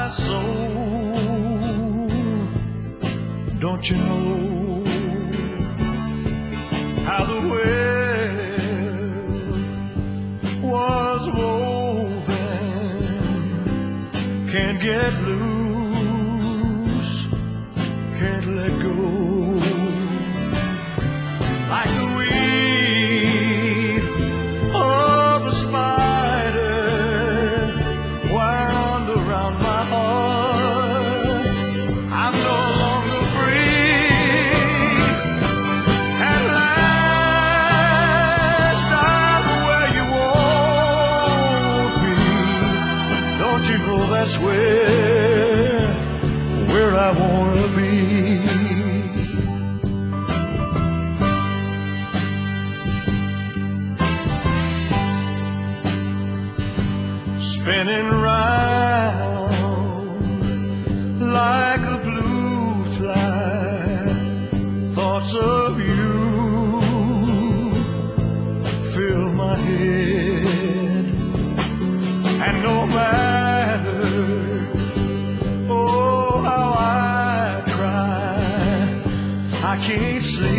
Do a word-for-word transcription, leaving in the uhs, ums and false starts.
my soul. Don't you know how the web was woven can't get loose, can't let go. Like the weave of a spider wound around my heart, I'm no longer free. At last I'm where you want me. Don't you know that's where, where I wanna be. Spinning round like a blue fly, thoughts of you fill my head, and no matter, oh how I try, I can't sleep.